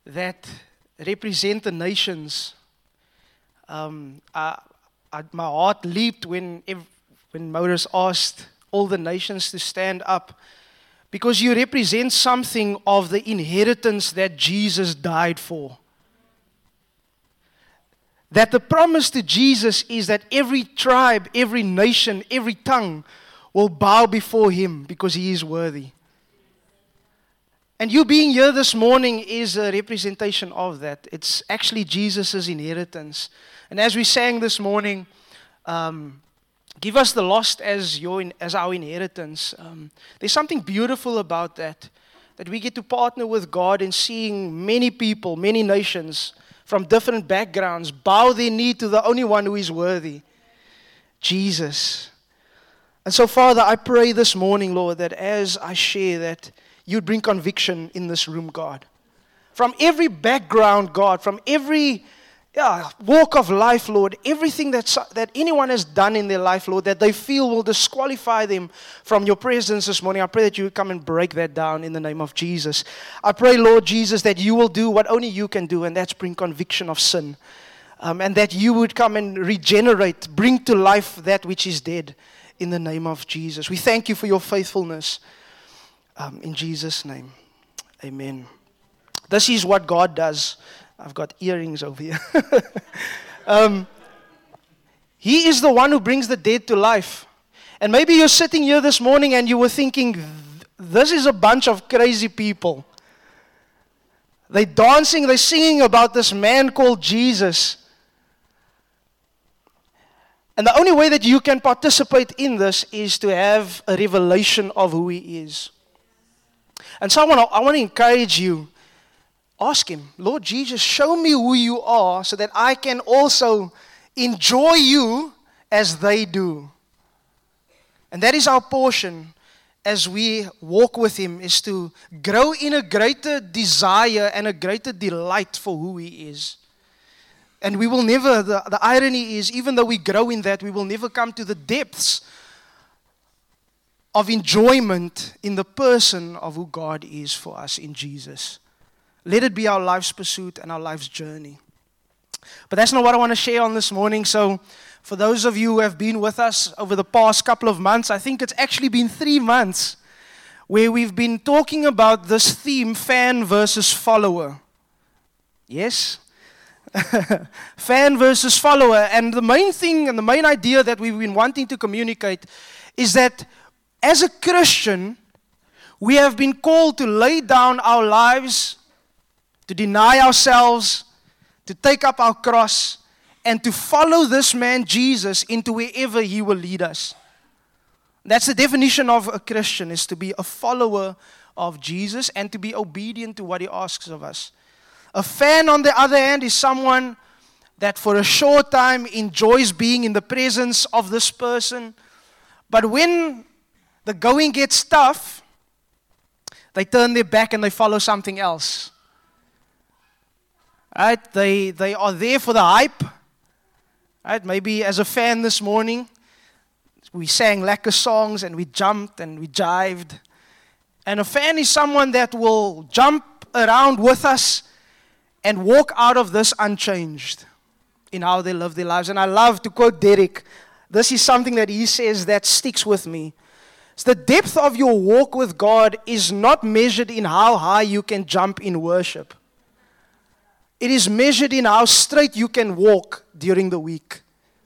that represent the nations. My heart leaped when Maurits asked all the nations to stand up, because you represent something of the inheritance that Jesus died for. That the promise to Jesus is that every tribe, every nation, every tongue will bow before Him because He is worthy. And you being here this morning is a representation of that. It's actually Jesus' inheritance. And as we sang this morning, give us the lost as our inheritance. There's something beautiful about that we get to partner with God in seeing many people, many nations from different backgrounds bow their knee to the only one who is worthy, Jesus. And so, Father, I pray this morning, Lord, that as I share that, You'd bring conviction in this room, God. From every background, God, from every walk of life, Lord, everything that anyone has done in their life, Lord, that they feel will disqualify them from Your presence this morning, I pray that You would come and break that down in the name of Jesus. I pray, Lord Jesus, that You will do what only You can do, and that's bring conviction of sin. And that You would come and regenerate, bring to life that which is dead in the name of Jesus. We thank You for Your faithfulness. In Jesus' name, amen. This is what God does. I've got earrings over here. He is the one who brings the dead to life. And maybe you're sitting here this morning and you were thinking, this is a bunch of crazy people. They're dancing, they're singing about this man called Jesus. And the only way that you can participate in this is to have a revelation of who He is. And so I want to encourage you. Ask Him, Lord Jesus, show me who You are so that I can also enjoy You as they do. And that is our portion as we walk with Him, is to grow in a greater desire and a greater delight for who He is. And we will never, the irony is, even though we grow in that, we will never come to the depths of enjoyment in the person of who God is for us in Jesus. Let it be our life's pursuit and our life's journey. But that's not what I want to share on this morning. So for those of you who have been with us over the past couple of months, I think it's actually been 3 months where we've been talking about this theme, fan versus follower. Yes? Fan versus follower. And the main thing and the main idea that we've been wanting to communicate is that as a Christian, we have been called to lay down our lives, to deny ourselves, to take up our cross, and to follow this man Jesus into wherever He will lead us. That's the definition of a Christian, is to be a follower of Jesus and to be obedient to what He asks of us. A fan, on the other hand, is someone that for a short time enjoys being in the presence of this person, but when the going gets tough, they turn their back and they follow something else. Right? They are there for the hype. Right? Maybe as a fan this morning, we sang lekker songs and we jumped and we jived. And a fan is someone that will jump around with us and walk out of this unchanged in how they live their lives. And I love to quote Derek. This is something that he says that sticks with me. So the depth of your walk with God is not measured in how high you can jump in worship. It is measured in how straight you can walk during the week.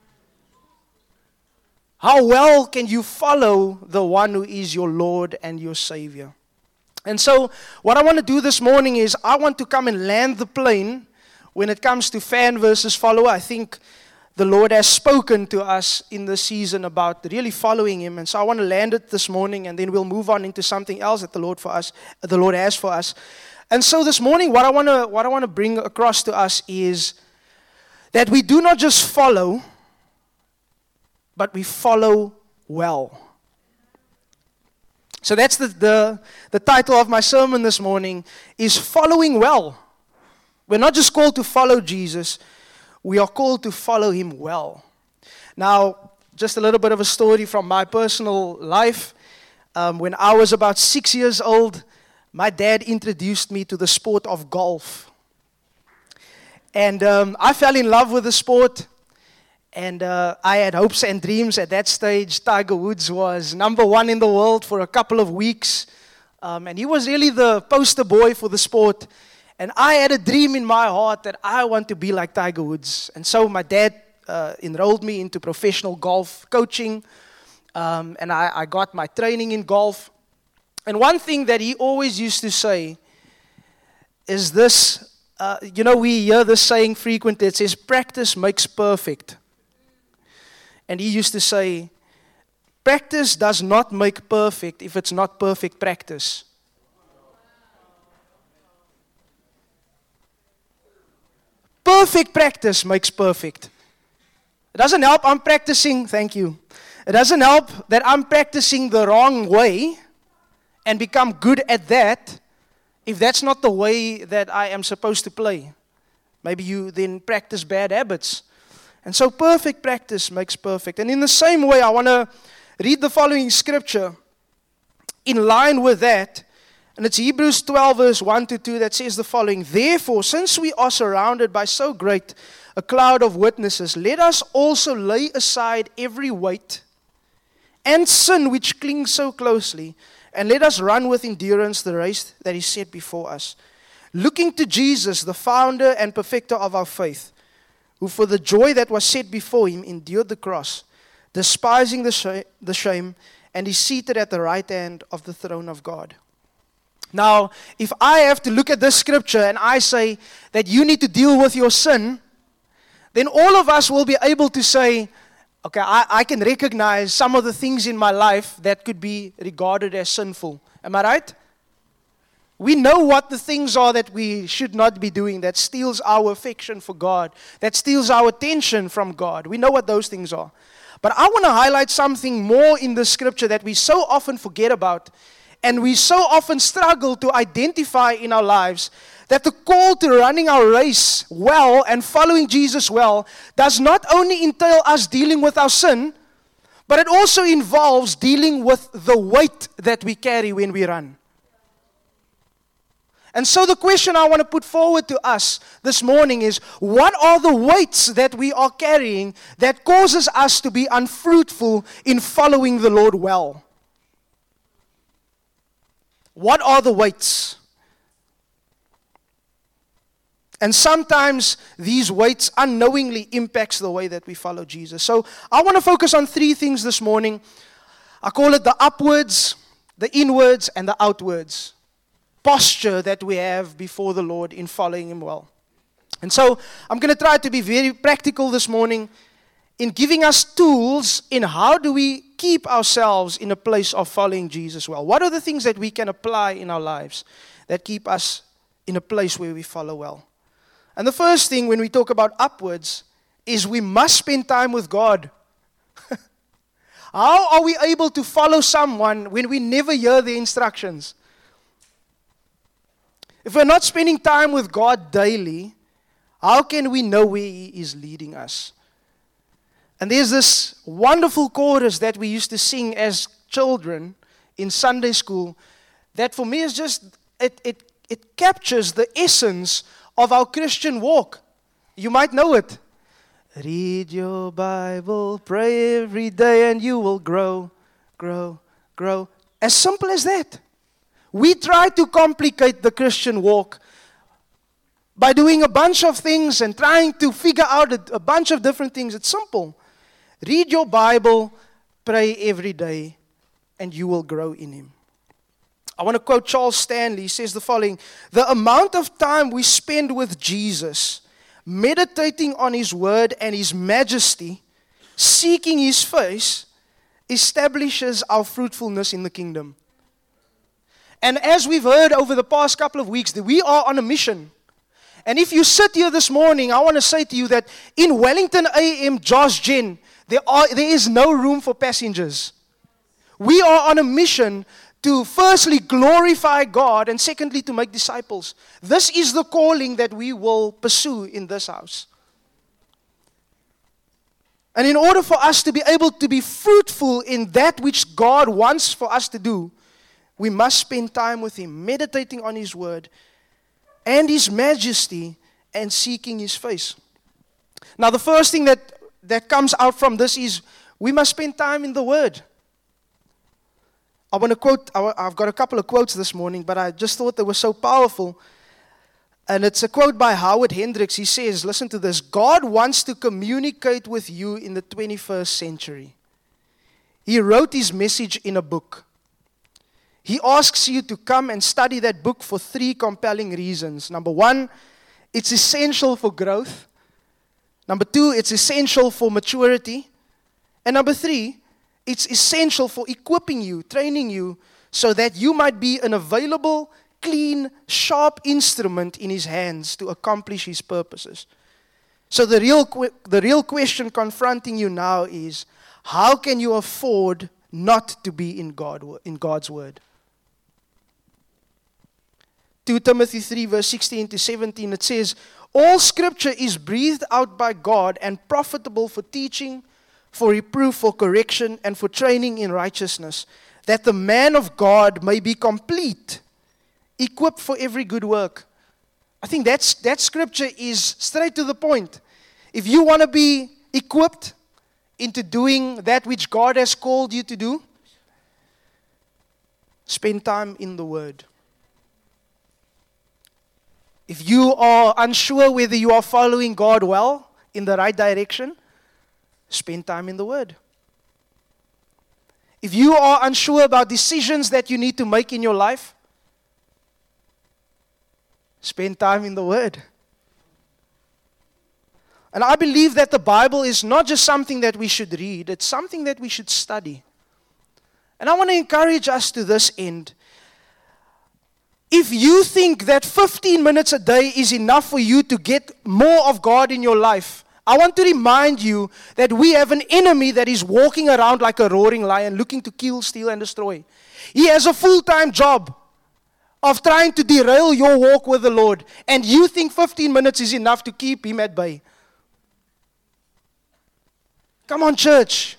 How well can you follow the one who is your Lord and your Savior? And so what I want to do this morning is I want to come and land the plane when it comes to fan versus follower. I think the Lord has spoken to us in this season about really following Him. And so I want to land it this morning, and then we'll move on into something else that the Lord has for us. And so this morning, what I want to bring across to us is that we do not just follow, but we follow well. So that's the title of my sermon this morning, is following well. We're not just called to follow Jesus, we are called to follow Him well. Now, just a little bit of a story from my personal life. When I was about 6 years old, my dad introduced me to the sport of golf. And I fell in love with the sport. And I had hopes and dreams at that stage. Tiger Woods was number one in the world for a couple of weeks. And he was really the poster boy for the sport. And I had a dream in my heart that I want to be like Tiger Woods. And so my dad enrolled me into professional golf coaching. And I got my training in golf. And one thing that he always used to say is this. We hear this saying frequently. It says, practice makes perfect. And he used to say, practice does not make perfect if it's not perfect practice. Perfect practice makes perfect. It doesn't help I'm practicing, thank you. It doesn't help that I'm practicing the wrong way and become good at that if that's not the way that I am supposed to play. Maybe you then practice bad habits. And so perfect practice makes perfect. And in the same way, I want to read the following scripture in line with that. And it's Hebrews 12 verse 1 to 2 that says the following. Therefore, since we are surrounded by so great a cloud of witnesses, let us also lay aside every weight and sin which clings so closely, and let us run with endurance the race that is set before us, looking to Jesus, the founder and perfecter of our faith, who for the joy that was set before him endured the cross, despising the shame, and is seated at the right hand of the throne of God. Now, if I have to look at this scripture and I say that you need to deal with your sin, then all of us will be able to say, okay, I can recognize some of the things in my life that could be regarded as sinful. Am I right? We know what the things are that we should not be doing, that steals our affection for God, that steals our attention from God. We know what those things are. But I want to highlight something more in the scripture that we so often forget about, and we so often struggle to identify in our lives, that the call to running our race well and following Jesus well does not only entail us dealing with our sin, but it also involves dealing with the weight that we carry when we run. And so the question I want to put forward to us this morning is, what are the weights that we are carrying that causes us to be unfruitful in following the Lord well? What are the weights? And sometimes these weights unknowingly impacts the way that we follow Jesus. So I want to focus on three things this morning. I call it the upwards, the inwards, and the outwards posture that we have before the Lord in following Him well. And so I'm going to try to be very practical this morning in giving us tools in how do we keep ourselves in a place of following Jesus well. What are the things that we can apply in our lives that keep us in a place where we follow well? And the first thing when we talk about upwards is we must spend time with God. How are we able to follow someone when we never hear the instructions? If we're not spending time with God daily, how can we know where He is leading us? And there's this wonderful chorus that we used to sing as children in Sunday school that for me is just, it captures the essence of our Christian walk. You might know it. Read your Bible, pray every day, and you will grow, grow, grow. As simple as that. We try to complicate the Christian walk by doing a bunch of things and trying to figure out a bunch of different things. It's simple. Read your Bible, pray every day, and you will grow in Him. I want to quote Charles Stanley. He says the following: the amount of time we spend with Jesus, meditating on His word and His majesty, seeking His face, establishes our fruitfulness in the kingdom. And as we've heard over the past couple of weeks, that we are on a mission. And if you sit here this morning, I want to say to you that in Wellington AM Josh Gen, there is no room for passengers. We are on a mission to firstly glorify God and secondly to make disciples. This is the calling that we will pursue in this house. And in order for us to be able to be fruitful in that which God wants for us to do, we must spend time with Him, meditating on His word and His majesty and seeking His face. Now, the first thing that comes out from this is we must spend time in the Word. I want to quote, I've got a couple of quotes this morning, but I just thought they were so powerful. And it's a quote by Howard Hendricks. He says, listen to this, God wants to communicate with you in the 21st century. He wrote His message in a book. He asks you to come and study that book for 3 compelling reasons. Number 1, it's essential for growth. Number 2, it's essential for maturity. And number 3, it's essential for equipping you, training you, so that you might be an available, clean, sharp instrument in His hands to accomplish His purposes. So the real question confronting you now is, how can you afford not to be in God's Word? 2 Timothy 3 verse 16 to 17, it says, all Scripture is breathed out by God and profitable for teaching, for reproof, for correction, and for training in righteousness, that the man of God may be complete, equipped for every good work. I think that scripture is straight to the point. If you want to be equipped into doing that which God has called you to do, spend time in the Word. If you are unsure whether you are following God well, in the right direction, spend time in the Word. If you are unsure about decisions that you need to make in your life, spend time in the Word. And I believe that the Bible is not just something that we should read, it's something that we should study. And I want to encourage us to this end. If you think that 15 minutes a day is enough for you to get more of God in your life, I want to remind you that we have an enemy that is walking around like a roaring lion, looking to kill, steal, and destroy. He has a full-time job of trying to derail your walk with the Lord, and you think 15 minutes is enough to keep him at bay. Come on, church.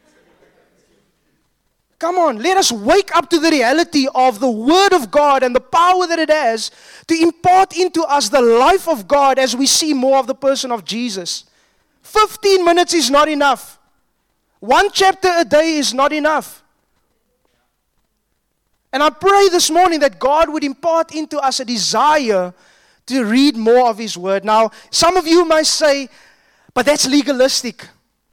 Come on, let us wake up to the reality of the Word of God and the power that it has to impart into us the life of God as we see more of the person of Jesus. 15 minutes is not enough. 1 chapter a day is not enough. And I pray this morning that God would impart into us a desire to read more of His Word. Now, some of you might say, but that's legalistic.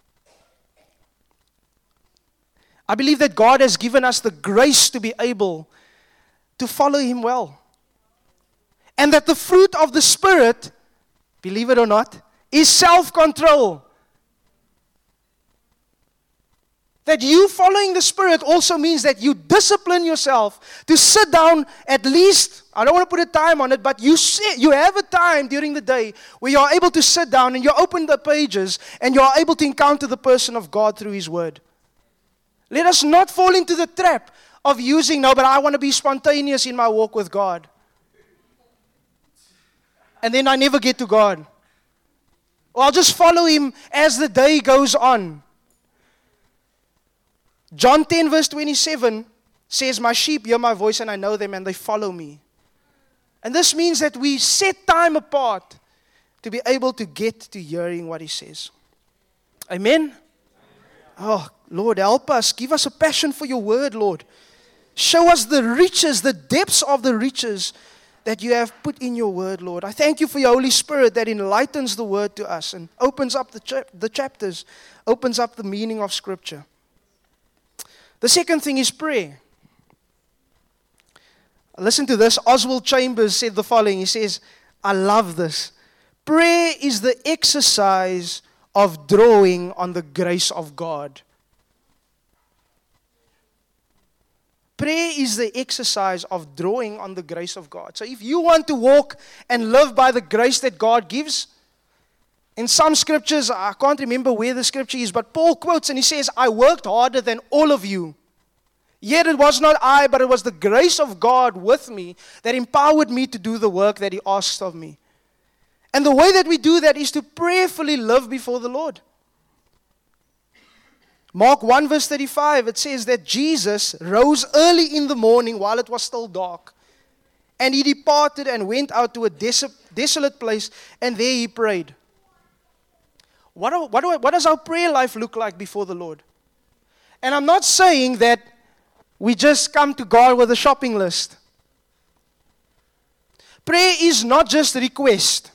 I believe that God has given us the grace to be able to follow Him well. And that the fruit of the Spirit, believe it or not, is self-control. That you following the Spirit also means that you discipline yourself to sit down at least, I don't want to put a time on it, but you have a time during the day where you are able to sit down and you open the pages and you are able to encounter the person of God through His Word. Let us not fall into the trap of using, no, but I want to be spontaneous in my walk with God. And then I never get to God. Or I'll just follow Him as the day goes on. John 10 verse 27 says, my sheep hear my voice and I know them and they follow me. And this means that we set time apart to be able to get to hearing what He says. Amen? Oh, Lord, help us. Give us a passion for Your Word, Lord. Show us the riches, the depths of the riches that You have put in Your Word, Lord. I thank You for Your Holy Spirit that enlightens the Word to us and opens up the chapters, opens up the meaning of Scripture. The second thing is prayer. Listen to this. Oswald Chambers said the following. He says, I love this. Prayer is the exercise of drawing on the grace of God. Prayer is the exercise of drawing on the grace of God. So if you want to walk and live by the grace that God gives, in some scriptures, I can't remember where the scripture is, but Paul quotes and he says, I worked harder than all of you. Yet it was not I, but it was the grace of God with me that empowered me to do the work that He asked of me. And the way that we do that is to prayerfully live before the Lord. Mark 1 verse 35, it says that Jesus rose early in the morning while it was still dark And he departed and went out to a desolate place, and there he prayed. What does our prayer life look like before the Lord? And I'm not saying that we just come to God with a shopping list. Prayer is not just a request.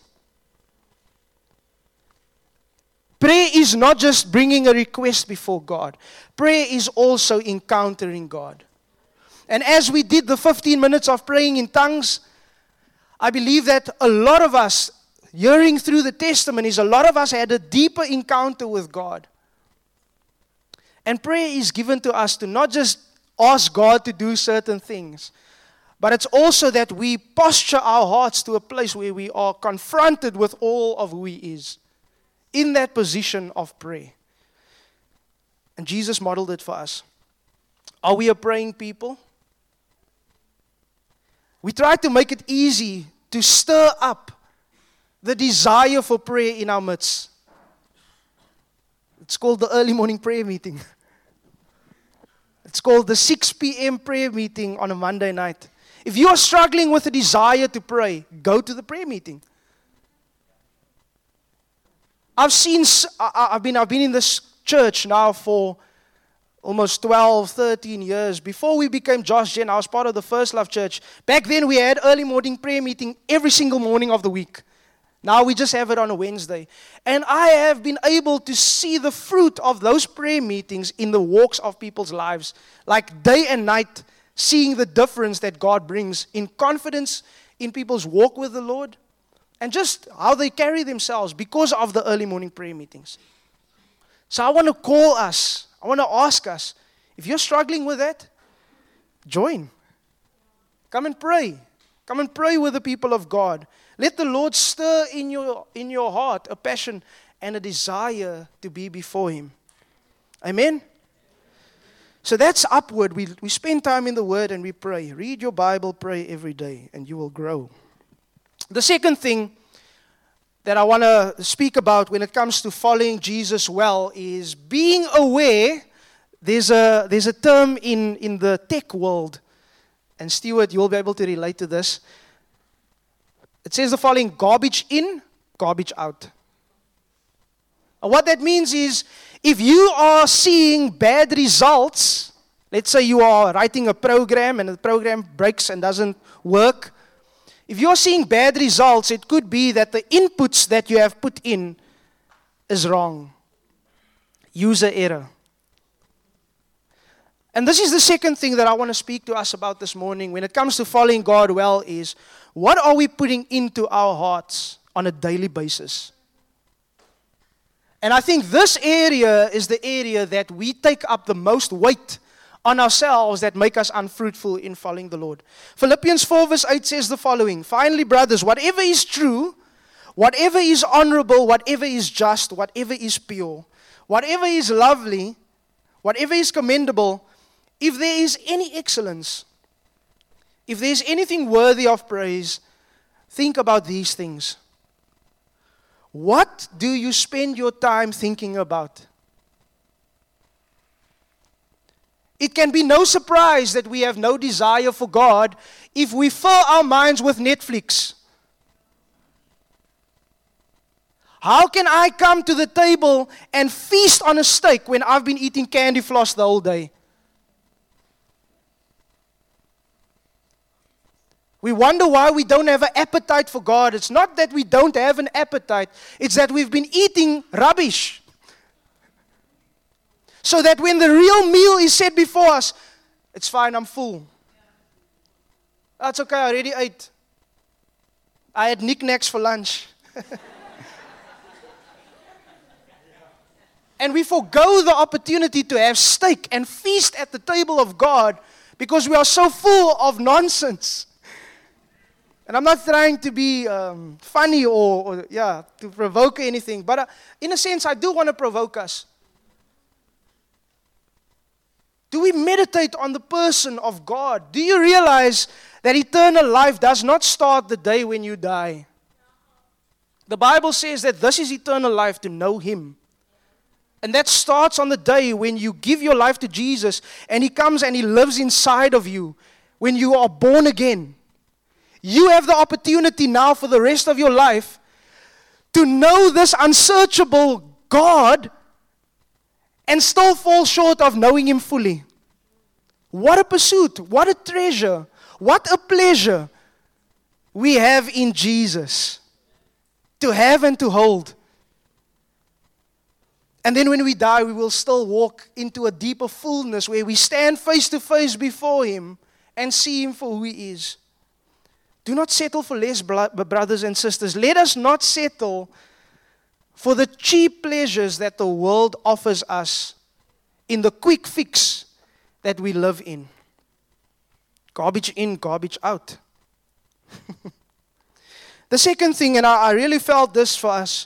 Prayer is not just bringing a request before God. Prayer is also encountering God. And as we did the 15 minutes of praying in tongues, I believe that a lot of us, hearing through the testimonies, a lot of us had a deeper encounter with God. And prayer is given to us to not just ask God to do certain things, but it's also that we posture our hearts to a place where we are confronted with all of who He is, in that position of prayer. And Jesus modeled it for us. Are we a praying people? We try to make it easy to stir up the desire for prayer in our midst. It's called the early morning prayer meeting. It's called the 6 p.m. prayer meeting on a Monday night. If you are struggling with a desire to pray, go to the prayer meeting. I've been in this church now for almost 12, 13 years. Before we became Josh Gen, I was part of the First Love Church. Back then we had early morning prayer meeting every single morning of the week. Now we just have it on a Wednesday. And I have been able to see the fruit of those prayer meetings in the walks of people's lives. Like day and night, seeing the difference that God brings in confidence in people's walk with the Lord. And just how they carry themselves because of the early morning prayer meetings. So I want to call us. I want to ask us, if you're struggling with that, join. Come and pray. Come and pray with the people of God. Let the Lord stir in your heart a passion and a desire to be before Him. Amen? So that's upward. We spend time in the Word and we pray. Read your Bible, pray every day, and you will grow. The second thing that I want to speak about when it comes to following Jesus well is being aware. There's a term in the tech world, and Stuart, you'll be able to relate to this. It says the following: garbage in, garbage out. And what that means is, if you are seeing bad results, let's say you are writing a program and the program breaks and doesn't work. If you're seeing bad results, it could be that the inputs that you have put in is wrong. User error. And this is the second thing that I want to speak to us about this morning when it comes to following God well is, what are we putting into our hearts on a daily basis? And I think this area is the area that we take up the most weight on ourselves that make us unfruitful in following the Lord. Philippians 4 verse 8 says the following: finally, brothers, whatever is true, whatever is honorable, whatever is just, whatever is pure, whatever is lovely, whatever is commendable, if there is any excellence, if there is anything worthy of praise, think about these things. What do you spend your time thinking about? It can be no surprise that we have no desire for God if we fill our minds with Netflix. How can I come to the table and feast on a steak when I've been eating candy floss the whole day? We wonder why we don't have an appetite for God. It's not that we don't have an appetite. It's that we've been eating rubbish. So that when the real meal is set before us, it's fine, I'm full. That's okay, I already ate. I had knickknacks for lunch. And we forgo the opportunity to have steak and feast at the table of God because we are so full of nonsense. And I'm not trying to be funny or to provoke anything. But in a sense, I do want to provoke us. Do we meditate on the person of God? Do you realize that eternal life does not start the day when you die? The Bible says that this is eternal life, to know Him. And that starts on the day when you give your life to Jesus and He comes and He lives inside of you. When you are born again. You have the opportunity now for the rest of your life to know this unsearchable God and still fall short of knowing Him fully. What a pursuit, what a treasure, what a pleasure we have in Jesus to have and to hold. And then when we die, we will still walk into a deeper fullness where we stand face to face before Him and see Him for who He is. Do not settle for less, brothers and sisters. Let us not settle for the cheap pleasures that the world offers us in the quick fix that we live in. Garbage in, garbage out. The second thing, and I really felt this for us,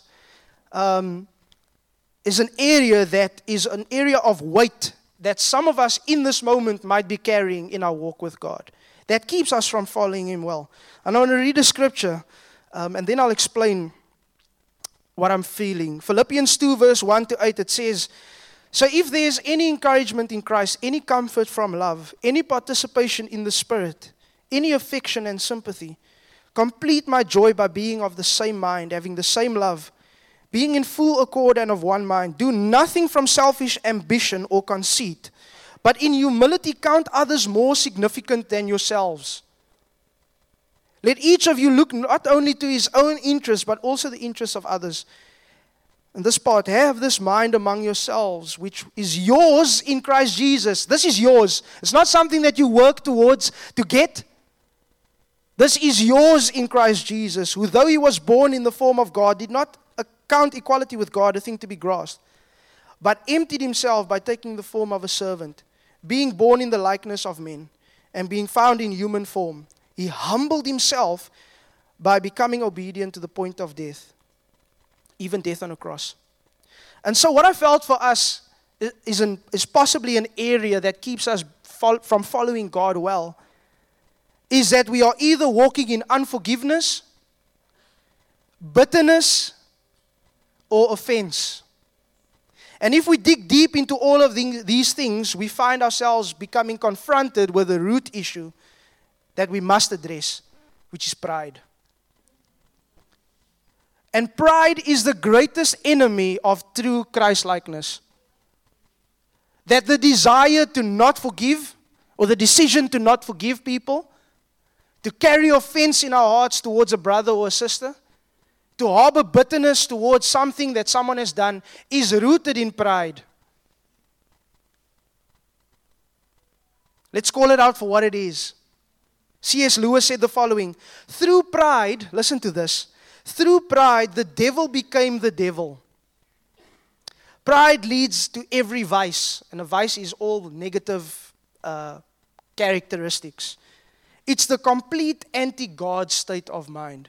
is an area that is an area of weight that some of us in this moment might be carrying in our walk with God, that keeps us from following Him well. And I want to read a scripture, and then I'll explain what I'm feeling. Philippians 2 verse 1 to 8, it says, "So if there is any encouragement in Christ, any comfort from love, any participation in the Spirit, any affection and sympathy, complete my joy by being of the same mind, having the same love, being in full accord and of one mind. Do nothing from selfish ambition or conceit, but in humility count others more significant than yourselves. Let each of you look not only to his own interests, but also the interests of others." And this part, have this mind among yourselves, which is yours in Christ Jesus. This is yours. It's not something that you work towards to get. This is yours in Christ Jesus, who though He was born in the form of God, did not account equality with God a thing to be grasped, but emptied Himself by taking the form of a servant, being born in the likeness of men, and being found in human form. He humbled Himself by becoming obedient to the point of death, even death on a cross. And so what I felt for us is possibly an area that keeps us from following God well, is that we are either walking in unforgiveness, bitterness, or offense. And if we dig deep into all of these things, we find ourselves becoming confronted with a root issue that we must address, which is pride. And pride is the greatest enemy of true Christ-likeness. That the desire to not forgive, or the decision to not forgive people, to carry offense in our hearts towards a brother or a sister, to harbor bitterness towards something that someone has done, is rooted in pride. Let's call it out for what it is. C.S. Lewis said the following: through pride, listen to this, through pride the devil became the devil. Pride leads to every vice, and a vice is all negative characteristics. It's the complete anti-God state of mind.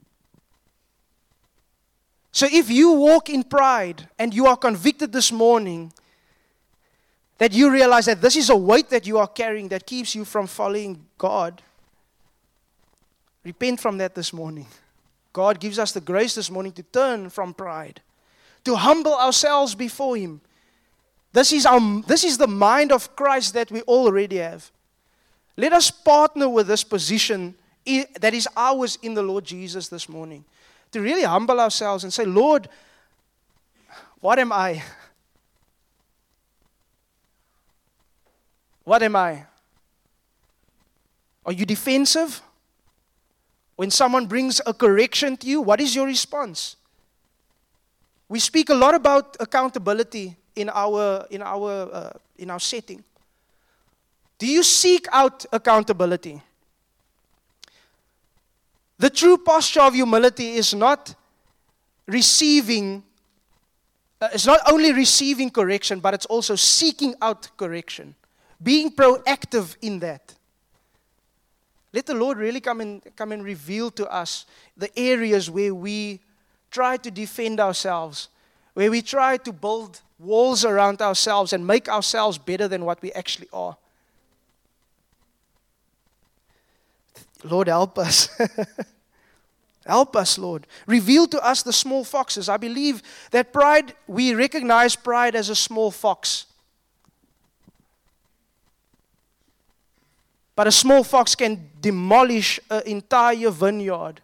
So if you walk in pride and you are convicted this morning that you realize that this is a weight that you are carrying that keeps you from following God, repent from that this morning. God gives us the grace this morning to turn from pride, to humble ourselves before Him. This is the mind of Christ that we already have. Let us partner with this position that is ours in the Lord Jesus this morning, to really humble ourselves and say, Lord, what am I? What am I? Are you defensive? When someone brings a correction to you, what is your response? We speak a lot about accountability in our setting. Do you seek out accountability? The true posture of humility is not receiving. It's not only receiving correction, but it's also seeking out correction, being proactive in that. Let the Lord really come and reveal to us the areas where we try to defend ourselves, where we try to build walls around ourselves and make ourselves better than what we actually are. Lord, help us. Help us, Lord. Reveal to us the small foxes. I believe that pride, we recognize pride as a small fox. But a small fox can demolish an entire vineyard.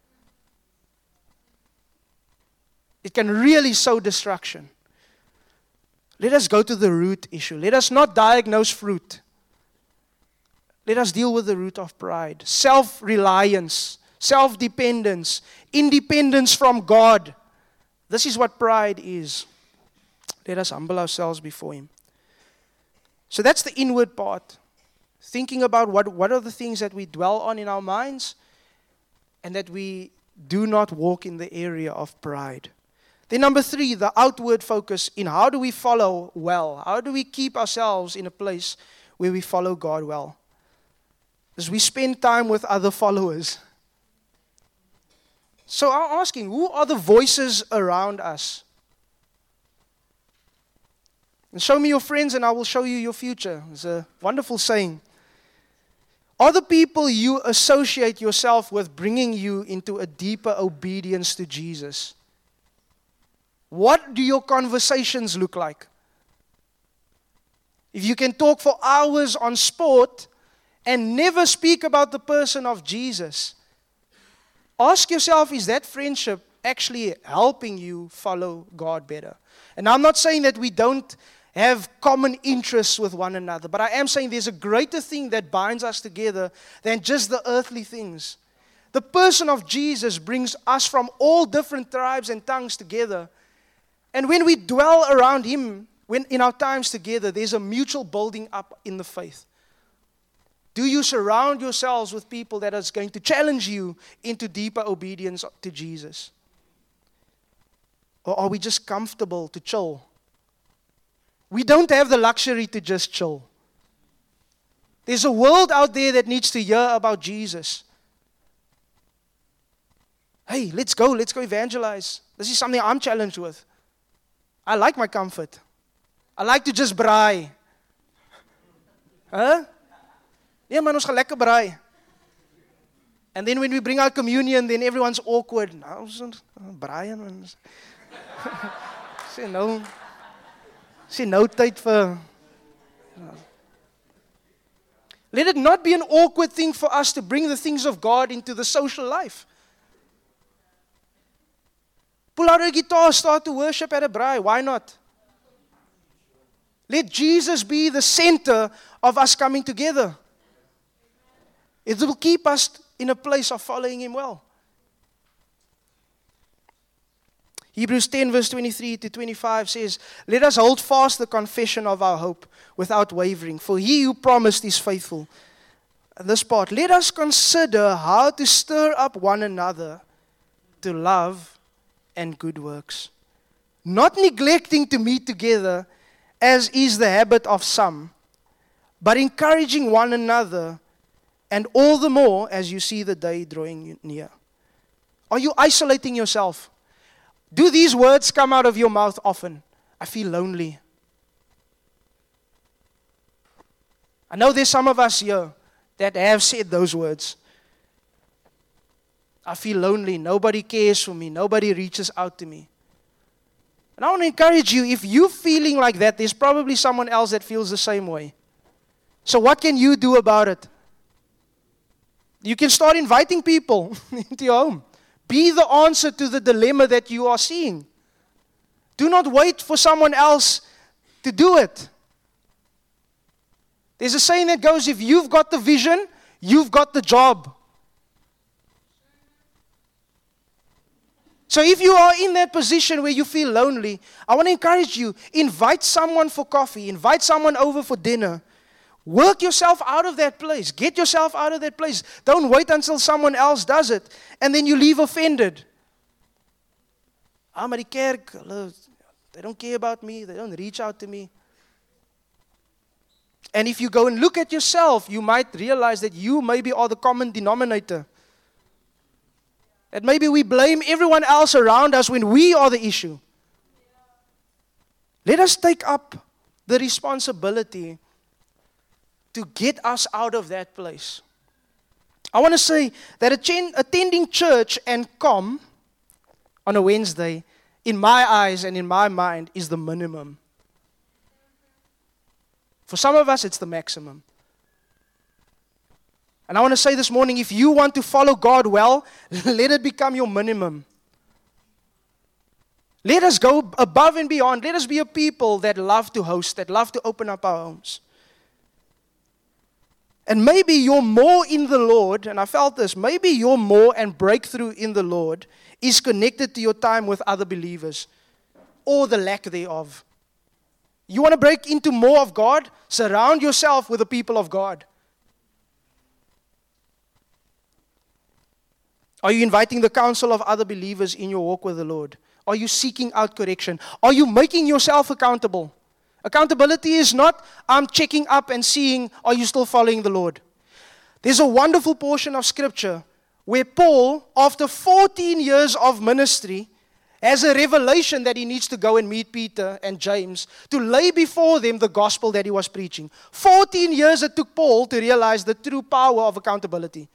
It can really sow destruction. Let us go to the root issue. Let us not diagnose fruit. Let us deal with the root of pride. Self-reliance, self-dependence, independence from God. This is what pride is. Let us humble ourselves before Him. So that's the inward part. Thinking about what are the things that we dwell on in our minds, and that we do not walk in the area of pride. Then number 3, the outward focus in how do we follow well? How do we keep ourselves in a place where we follow God well? As we spend time with other followers. So I'm asking, who are the voices around us? And show me your friends and I will show you your future. It's a wonderful saying. Are the people you associate yourself with bringing you into a deeper obedience to Jesus? What do your conversations look like? If you can talk for hours on sport and never speak about the person of Jesus, ask yourself, is that friendship actually helping you follow God better? And I'm not saying that we don't have common interests with one another, but I am saying there's a greater thing that binds us together than just the earthly things. The person of Jesus brings us from all different tribes and tongues together. And when we dwell around Him, when in our times together, there's a mutual building up in the faith. Do you surround yourselves with people that is going to challenge you into deeper obedience to Jesus? Or are we just comfortable to chill? We don't have the luxury to just chill. There's a world out there that needs to hear about Jesus. Hey, let's go evangelize. This is something I'm challenged with. I like my comfort. I like to just braai. Huh? Nee man, ons gaan lekker braai. And then when we bring our communion, then everyone's awkward. Nou, ons braai man. Sê nou tyd vir. Let it not be an awkward thing for us to bring the things of God into the social life. Pull out a guitar, start to worship at a braai. Why not? Let Jesus be the center of us coming together. It will keep us in a place of following Him well. Hebrews 10 verse 23 to 25 says, let us hold fast the confession of our hope without wavering, for He who promised is faithful. And this part, let us consider how to stir up one another to love and good works, not neglecting to meet together, as is the habit of some, but encouraging one another, and all the more as you see the day drawing near. Are you isolating yourself? Do these words come out of your mouth often? I feel lonely. I know there's some of us here that have said those words. I feel lonely. Nobody cares for me. Nobody reaches out to me. And I want to encourage you, if you're feeling like that, there's probably someone else that feels the same way. So what can you do about it? You can start inviting people into your home. Be the answer to the dilemma that you are seeing. Do not wait for someone else to do it. There's a saying that goes, if you've got the vision, you've got the job. So if you are in that position where you feel lonely, I want to encourage you, invite someone for coffee, invite someone over for dinner. Work yourself out of that place. Get yourself out of that place. Don't wait until someone else does it and then you leave offended. Maar die kerk, they don't care about me. They don't reach out to me. And if you go and look at yourself, you might realize that you maybe are the common denominator. That maybe we blame everyone else around us when we are the issue. Let us take up the responsibility to get us out of that place. I want to say that attending church and com on a Wednesday, in my eyes and in my mind, is the minimum. For some of us, it's the maximum. And I want to say this morning, if you want to follow God well, let it become your minimum. Let us go above and beyond. Let us be a people that love to host, that love to open up our homes. And maybe your more in the Lord, and I felt this, maybe your more and breakthrough in the Lord is connected to your time with other believers, or the lack thereof. You want to break into more of God? Surround yourself with the people of God. Are you inviting the counsel of other believers in your walk with the Lord? Are you seeking out correction? Are you making yourself accountable? Accountability is not, I'm checking up and seeing, are you still following the Lord? There's a wonderful portion of Scripture where Paul, after 14 years of ministry, has a revelation that he needs to go and meet Peter and James to lay before them the gospel that he was preaching. 14 years it took Paul to realize the true power of accountability.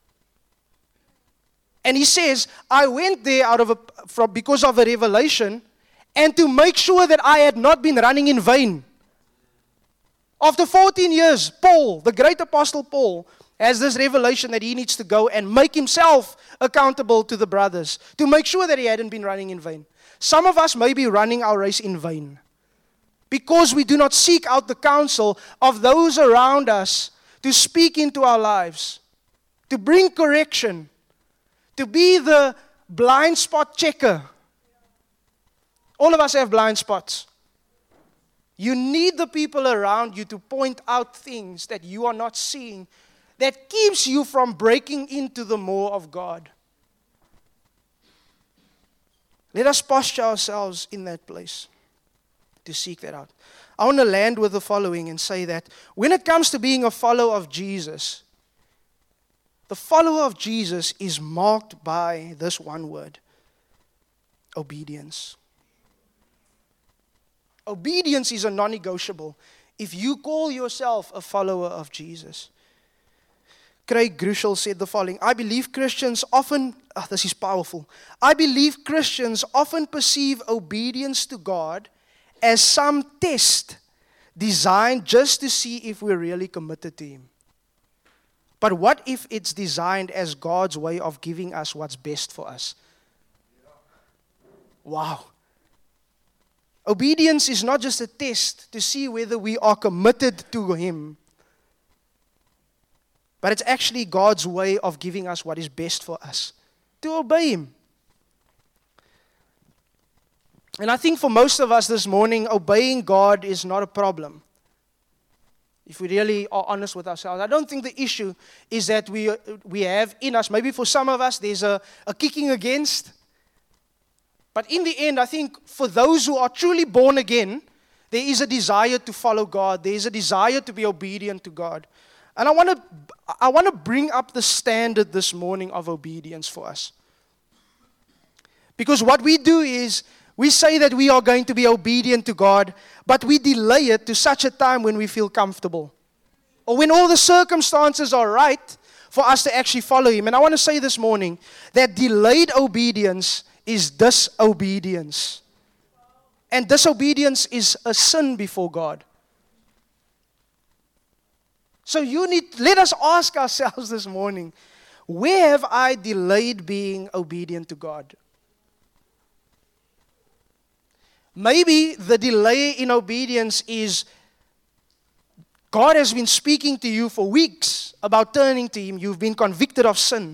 And he says, I went there because of a revelation and to make sure that I had not been running in vain. After 14 years, Paul, the great apostle Paul, has this revelation that he needs to go and make himself accountable to the brothers to make sure that he hadn't been running in vain. Some of us may be running our race in vain because we do not seek out the counsel of those around us to speak into our lives, to bring correction, to be the blind spot checker. All of us have blind spots. You need the people around you to point out things that you are not seeing that keeps you from breaking into the more of God. Let us posture ourselves in that place to seek that out. I want to land with the following and say that when it comes to being a follower of Jesus, the follower of Jesus is marked by this one word: obedience. Obedience is a non-negotiable if you call yourself a follower of Jesus. Craig Groeschel said the following: I believe Christians often, this is powerful, I believe Christians often perceive obedience to God as some test designed just to see if we're really committed to Him. But what if it's designed as God's way of giving us what's best for us? Wow. Obedience is not just a test to see whether we are committed to Him, but it's actually God's way of giving us what is best for us, to obey Him. And I think for most of us this morning, obeying God is not a problem. If we really are honest with ourselves, I don't think the issue is that we have in us, maybe for some of us, there's a kicking against. But in the end, I think for those who are truly born again, there is a desire to follow God. There is a desire to be obedient to God. And I want to bring up the standard this morning of obedience for us. Because what we do is, we say that we are going to be obedient to God, but we delay it to such a time when we feel comfortable. Or when all the circumstances are right for us to actually follow Him. And I want to say this morning that delayed obedience is disobedience. And disobedience is a sin before God. So let us ask ourselves this morning, where have I delayed being obedient to God? Maybe the delay in obedience is God has been speaking to you for weeks about turning to Him. You've been convicted of sin.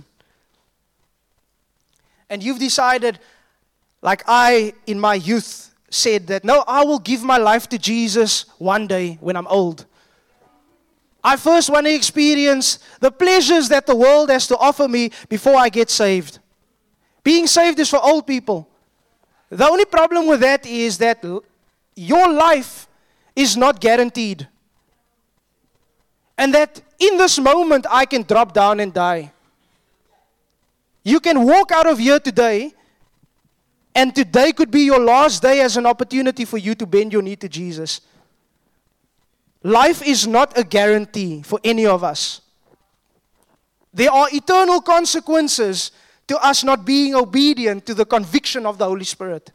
And you've decided, like I in my youth said that, no, I will give my life to Jesus one day when I'm old. I first want to experience the pleasures that the world has to offer me before I get saved. Being saved is for old people. The only problem with that is that your life is not guaranteed. And that in this moment I can drop down and die. You can walk out of here today, and today could be your last day as an opportunity for you to bend your knee to Jesus. Life is not a guarantee for any of us. There are eternal consequences to us not being obedient to the conviction of the Holy Spirit.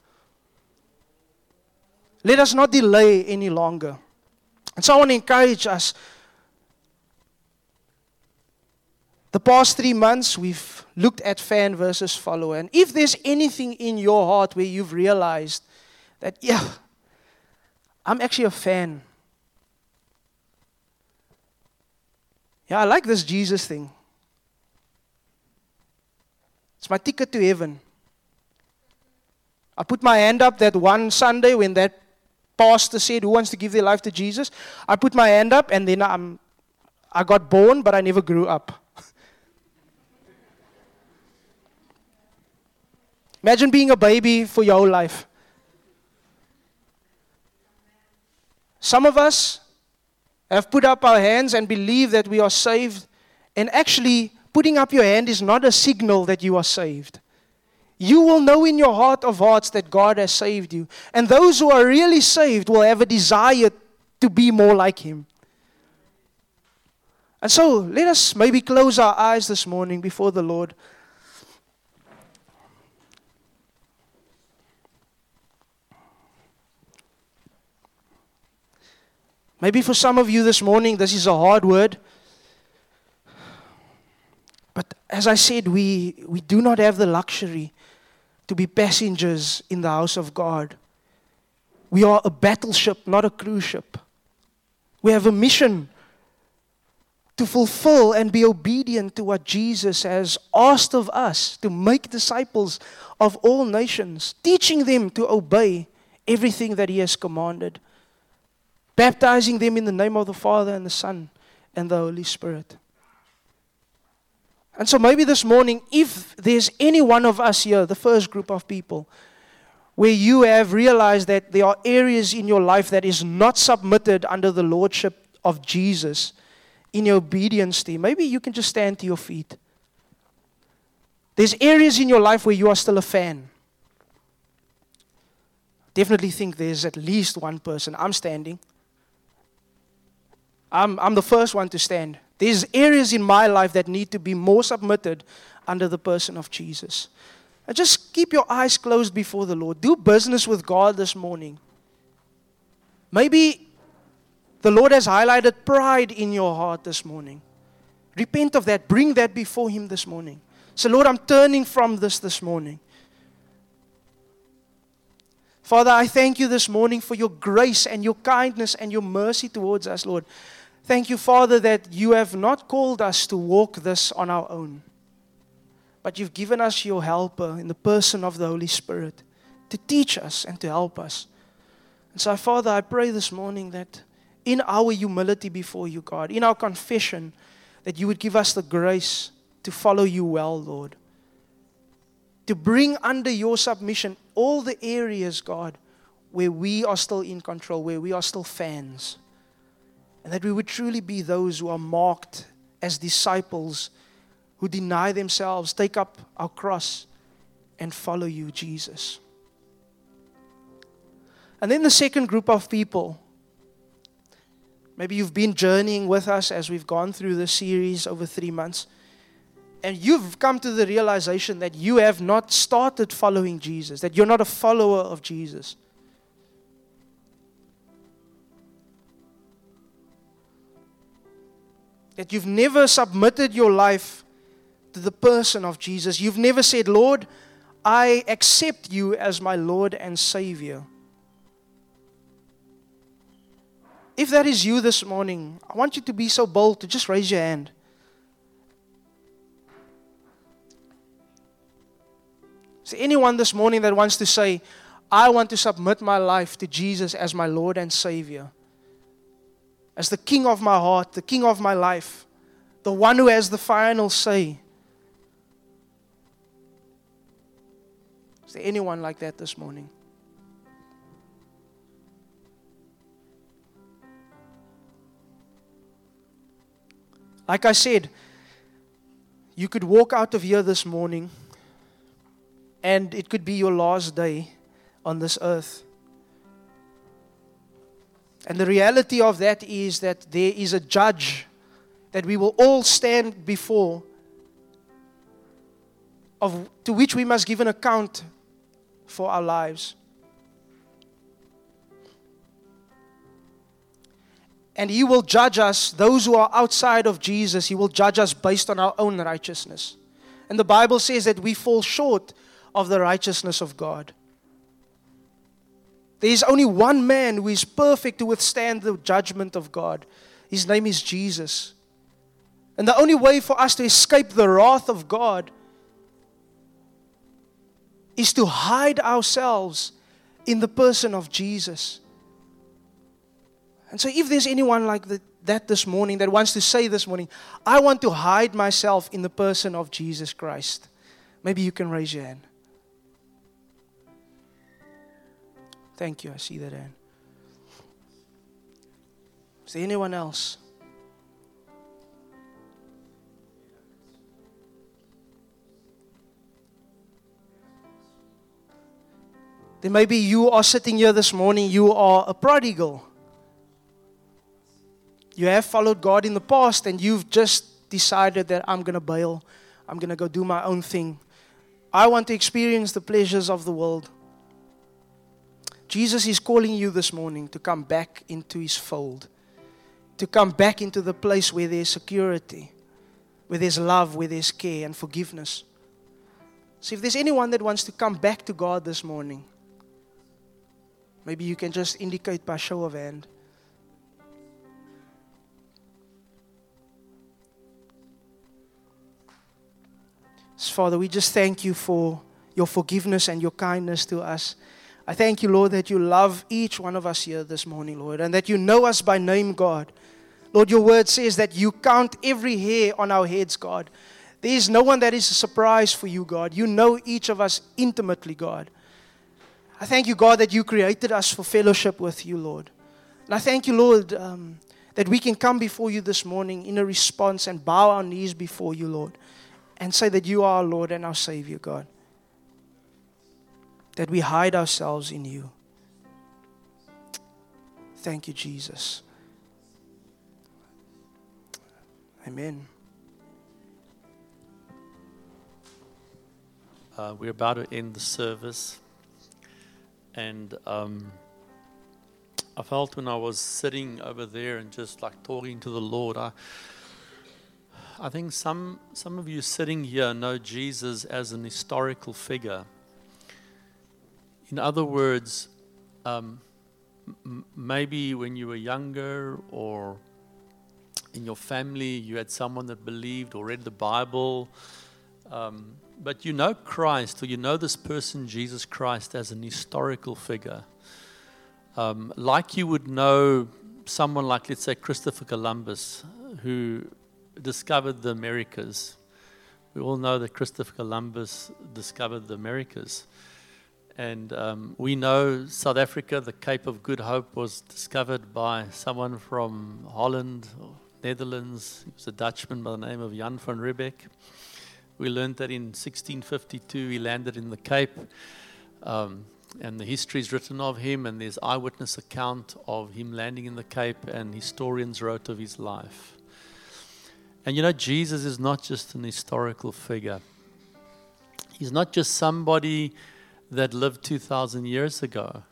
Let us not delay any longer. And so I want to encourage us. The past 3 months, we've looked at fan versus follower. And if there's anything in your heart where you've realized that, yeah, I'm actually a fan. Yeah, I like this Jesus thing. It's my ticket to heaven. I put my hand up that one Sunday when that pastor said, who wants to give their life to Jesus? I put my hand up and then I got born, but I never grew up. Imagine being a baby for your whole life. Some of us have put up our hands and believe that we are saved. And actually, putting up your hand is not a signal that you are saved. You will know in your heart of hearts that God has saved you. And those who are really saved will have a desire to be more like Him. And so, let us maybe close our eyes this morning before the Lord. Maybe for some of you this morning, this is a hard word. But as I said, we do not have the luxury to be passengers in the house of God. We are a battleship, not a cruise ship. We have a mission to fulfill and be obedient to what Jesus has asked of us, to make disciples of all nations, teaching them to obey everything that He has commanded. Baptizing them in the name of the Father and the Son and the Holy Spirit. And so maybe this morning, if there's any one of us here, the first group of people, where you have realized that there are areas in your life that is not submitted under the lordship of Jesus in your obedience to Him, maybe you can just stand to your feet. There's areas in your life where you are still a fan. Definitely think there's at least one person. I'm standing. I'm the first one to stand. There's areas in my life that need to be more submitted under the person of Jesus. And just keep your eyes closed before the Lord. Do business with God this morning. Maybe the Lord has highlighted pride in your heart this morning. Repent of that. Bring that before Him this morning. Say, Lord, I'm turning from this morning. Father, I thank You this morning for Your grace and Your kindness and Your mercy towards us, Lord. Thank You, Father, that You have not called us to walk this on our own, but You've given us Your helper in the person of the Holy Spirit to teach us and to help us. And so, Father, I pray this morning that in our humility before You, God, in our confession, that You would give us the grace to follow You well, Lord. To bring under Your submission all the areas, God, where we are still in control, where we are still fans. And that we would truly be those who are marked as disciples who deny themselves, take up our cross, and follow You, Jesus. And then the second group of people, maybe you've been journeying with us as we've gone through this series over 3 months, and you've come to the realization that you have not started following Jesus, that you're not a follower of Jesus. That you've never submitted your life to the person of Jesus. You've never said, Lord, I accept You as my Lord and Savior. If that is you this morning, I want you to be so bold to just raise your hand. Is there anyone this morning that wants to say, I want to submit my life to Jesus as my Lord and Savior? As the King of my heart, the King of my life, the one who has the final say. Is there anyone like that this morning? Like I said, you could walk out of here this morning and it could be your last day on this earth. And the reality of that is that there is a judge that we will all stand before, to which we must give an account for our lives. And He will judge us, those who are outside of Jesus, He will judge us based on our own righteousness. And the Bible says that we fall short of the righteousness of God. There is only one man who is perfect to withstand the judgment of God. His name is Jesus. And the only way for us to escape the wrath of God is to hide ourselves in the person of Jesus. And so if there's anyone like that this morning that wants to say this morning, I want to hide myself in the person of Jesus Christ, maybe you can raise your hand. Thank you, I see that hand. Is there anyone else? Then maybe you are sitting here this morning, you are a prodigal. You have followed God in the past and you've just decided that I'm going to bail. I'm going to go do my own thing. I want to experience the pleasures of the world. Jesus is calling you this morning to come back into His fold. To come back into the place where there's security, where there's love, where there's care and forgiveness. So if there's anyone that wants to come back to God this morning, maybe you can just indicate by show of hand. Father, we just thank you for your forgiveness and your kindness to us. I thank you, Lord, that you love each one of us here this morning, Lord, and that you know us by name, God. Lord, your word says that you count every hair on our heads, God. There is no one that is a surprise for you, God. You know each of us intimately, God. I thank you, God, that you created us for fellowship with you, Lord. And I thank you, Lord, that we can come before you this morning in a response and bow our knees before you, Lord, and say that you are our Lord and our Savior, God. That we hide ourselves in you. Thank you, Jesus. Amen. We're about to end the service. And I felt when I was sitting over there and just like talking to the Lord, I think some of you sitting here know Jesus as an historical figure. In other words, maybe when you were younger or in your family you had someone that believed or read the Bible, but you know Christ, or you know this person, Jesus Christ, as an historical figure. Like you would know someone like, let's say, Christopher Columbus, who discovered the Americas. We all know that Christopher Columbus discovered the Americas. And we know South Africa, the Cape of Good Hope, was discovered by someone from Holland or Netherlands. He was a Dutchman by the name of Jan van Riebeeck. We learned that in 1652 he landed in the Cape, and the history is written of him, and there's eyewitness account of him landing in the Cape, and historians wrote of his life. And you know, Jesus is not just an historical figure. He's not just somebody that lived 2,000 years ago.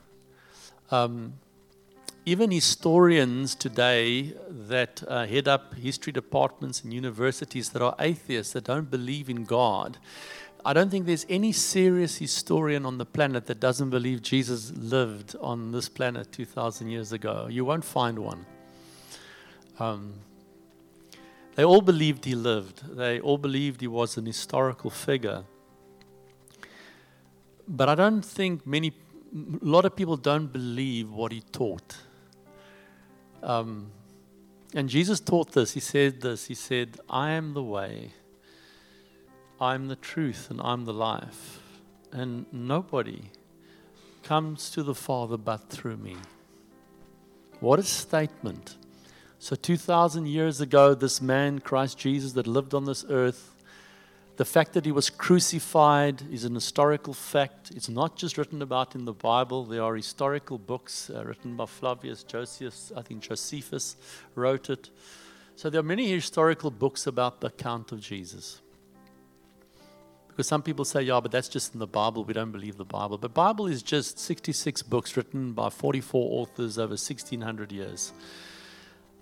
Even historians today that head up history departments in universities that are atheists, that don't believe in God, I don't think there's any serious historian on the planet that doesn't believe Jesus lived on this planet 2,000 years ago. You won't find one. They all believed he lived. They all believed he was an historical figure. But I don't think a lot of people don't believe what he taught. And Jesus taught this. He said this. He said, I am the way, I'm the truth, and I'm the life. And nobody comes to the Father but through me. What a statement. So 2,000 years ago, this man, Christ Jesus, that lived on this earth, the fact that he was crucified is an historical fact. It's not just written about in the Bible. There are historical books written by Flavius Josephus. I think Josephus wrote it. So there are many historical books about the account of Jesus. Because some people say, yeah, but that's just in the Bible. We don't believe the Bible. But the Bible is just 66 books written by 44 authors over 1,600 years.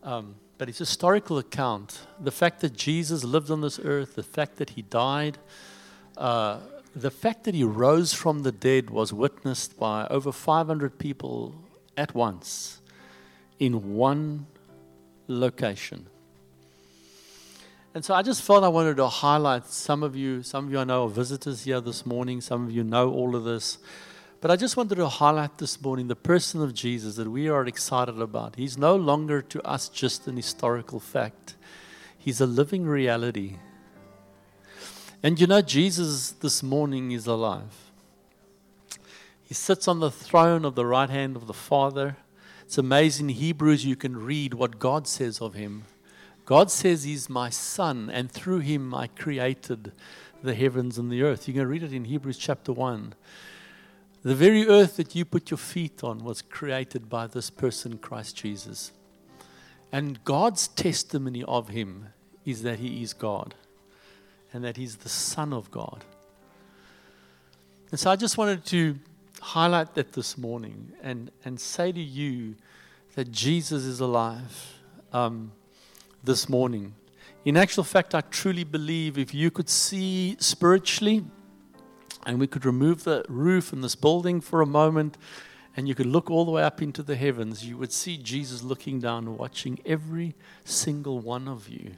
But it's a historical account. The fact that Jesus lived on this earth, the fact that he died, the fact that he rose from the dead was witnessed by over 500 people at once in one location. And so I just felt I wanted to highlight some of you I know are visitors here this morning, some of you know all of this. But I just wanted to highlight this morning the person of Jesus that we are excited about. He's no longer to us just an historical fact. He's a living reality. And you know, Jesus this morning is alive. He sits on the throne of the right hand of the Father. It's amazing. In Hebrews, you can read what God says of him. God says he's my son, and through him I created the heavens and the earth. You can read it in Hebrews chapter 1. The very earth that you put your feet on was created by this person, Christ Jesus. And God's testimony of him is that he is God and that he's the Son of God. And so I just wanted to highlight that this morning and say to you that Jesus is alive this morning. In actual fact, I truly believe if you could see spiritually, and we could remove the roof in this building for a moment, and you could look all the way up into the heavens, you would see Jesus looking down and watching every single one of you.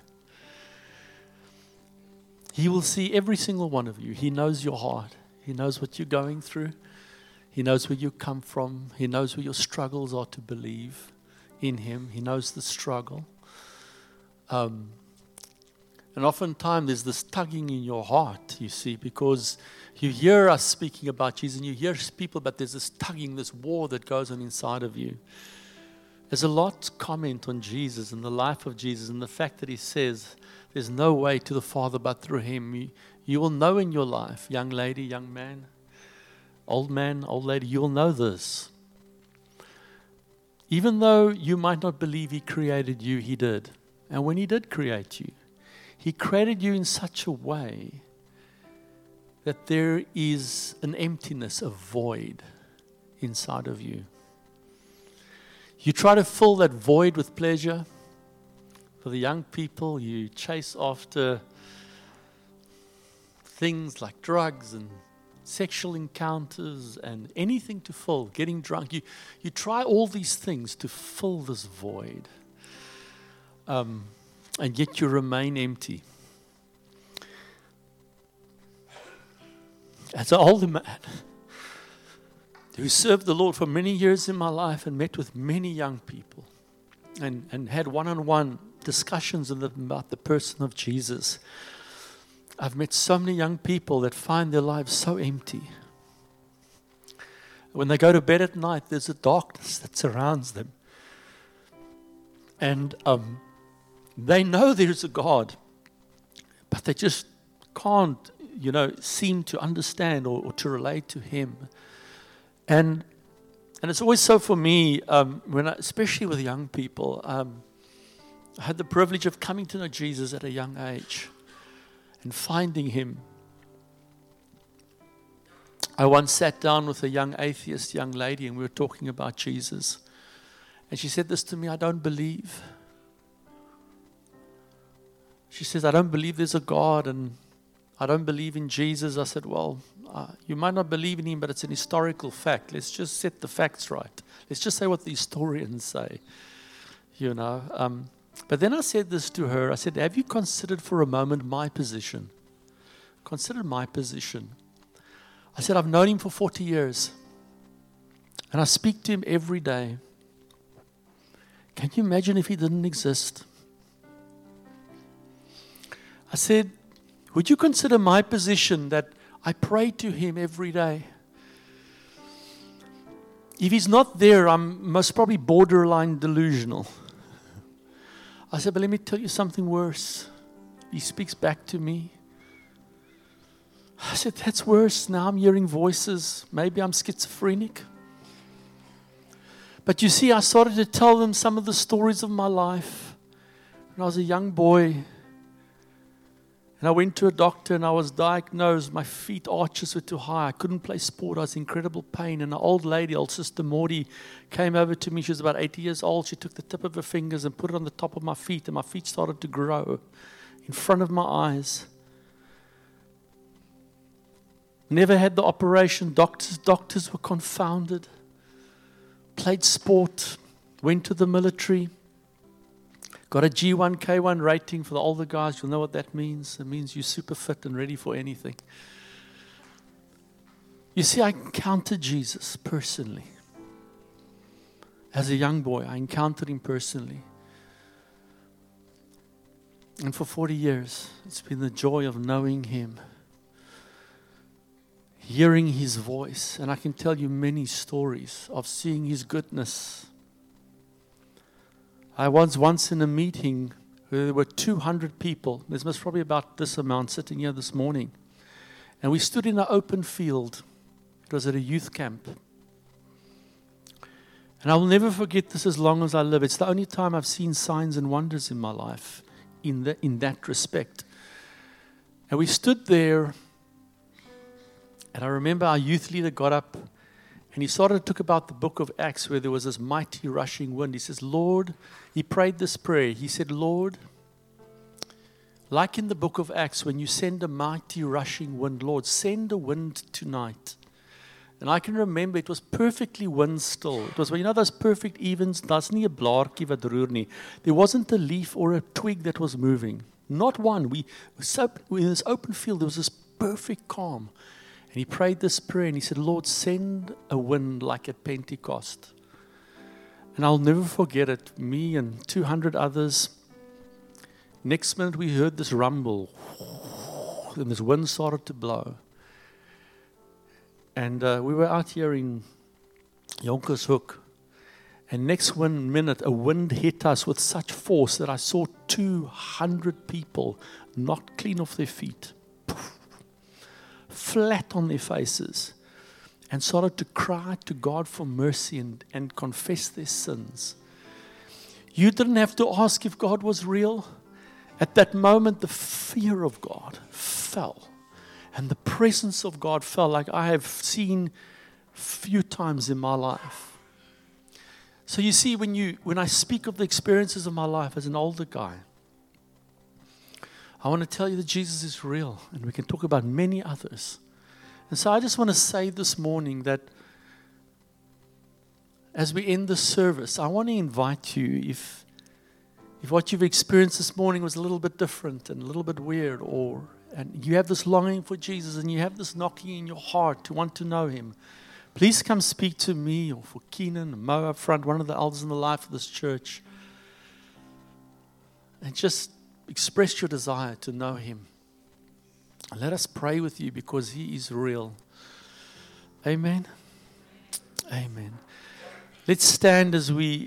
He will see every single one of you. He knows your heart. He knows what you're going through. He knows where you come from. He knows where your struggles are to believe in him. He knows the struggle. And oftentimes there's this tugging in your heart, you see, because you hear us speaking about Jesus and you hear people, but there's this tugging, this war that goes on inside of you. There's a lot to comment on Jesus and the life of Jesus and the fact that he says there's no way to the Father but through him. You will know in your life, young lady, young man, old lady, you will know this. Even though you might not believe he created you, he did. And when he did create you, he created you in such a way that there is an emptiness, a void inside of you. You try to fill that void with pleasure. For the young people, you chase after things like drugs and sexual encounters and anything to fill, getting drunk. You try all these things to fill this void. And yet you remain empty. As an older man who served the Lord for many years in my life and met with many young people and had one-on-one discussions about the person of Jesus, I've met so many young people that find their lives so empty. When they go to bed at night, there's a darkness that surrounds them. And they know there's a God, but they just can't, seem to understand or to relate to him. And it's always so for me, especially with young people. I had the privilege of coming to know Jesus at a young age and finding him. I once sat down with a young atheist young lady and we were talking about Jesus. And she said this to me, I don't believe. She says, I don't believe there's a God and I don't believe in Jesus. I said, well, you might not believe in him, but it's an historical fact. Let's just set the facts right. Let's just say what the historians say, But then I said this to her. I said, have you considered for a moment my position? Consider my position. I said, I've known him for 40 years. And I speak to him every day. Can you imagine if he didn't exist? I said, would you consider my position that I pray to him every day? If he's not there, I'm most probably borderline delusional. I said, but let me tell you something worse. He speaks back to me. I said, that's worse. Now I'm hearing voices. Maybe I'm schizophrenic. But you see, I started to tell them some of the stories of my life when I was a young boy. And I went to a doctor and I was diagnosed. My feet arches were too high. I couldn't play sport. I was in incredible pain. And an old lady, old Sister Maudie, came over to me. She was about 80 years old. She took the tip of her fingers and put it on the top of my feet. And my feet started to grow in front of my eyes. Never had the operation. Doctors were confounded. Played sport. Went to the military. Got a G1, K1 rating for the older guys. You'll know what that means. It means you're super fit and ready for anything. You see, I encountered Jesus personally. As a young boy, I encountered him personally. And for 40 years, it's been the joy of knowing him. Hearing his voice. And I can tell you many stories of seeing his goodness. I was once in a meeting where there were 200 people. There's most probably about this amount sitting here this morning. And we stood in an open field. It was at a youth camp. And I will never forget this as long as I live. It's the only time I've seen signs and wonders in my life in that respect. And we stood there. And I remember our youth leader got up and he started to talk about the book of Acts where there was this mighty rushing wind. He says, Lord, he prayed this prayer. He said, Lord, like in the book of Acts, when you send a mighty rushing wind, Lord, send a wind tonight. And I can remember it was perfectly wind still. It was, those perfect evens, daar's nie 'n blaartjie wat roer nie. There wasn't a leaf or a twig that was moving. Not one. In this open field, there was this perfect calm. And he prayed this prayer and he said, Lord, send a wind like at Pentecost. And I'll never forget it. Me and 200 others. Next minute we heard this rumble. And this wind started to blow. And we were out here in Jonkershoek. And next 1 minute a wind hit us with such force that I saw 200 people knocked clean off their feet. Flat on their faces and started to cry to God for mercy and confess their sins. You didn't have to ask if God was real. At that moment, the fear of God fell and the presence of God fell like I have seen few times in my life. So you see, when I speak of the experiences of my life as an older guy, I want to tell you that Jesus is real, and we can talk about many others. And so I just want to say this morning that as we end the service, I want to invite you, if what you've experienced this morning was a little bit different and a little bit weird, and you have this longing for Jesus and you have this knocking in your heart to want to know him, please come speak to me or for Keenan or Mo up front, one of the elders in the life of this church, and just express your desire to know him. And let us pray with you because he is real. Amen. Amen. Let's stand as we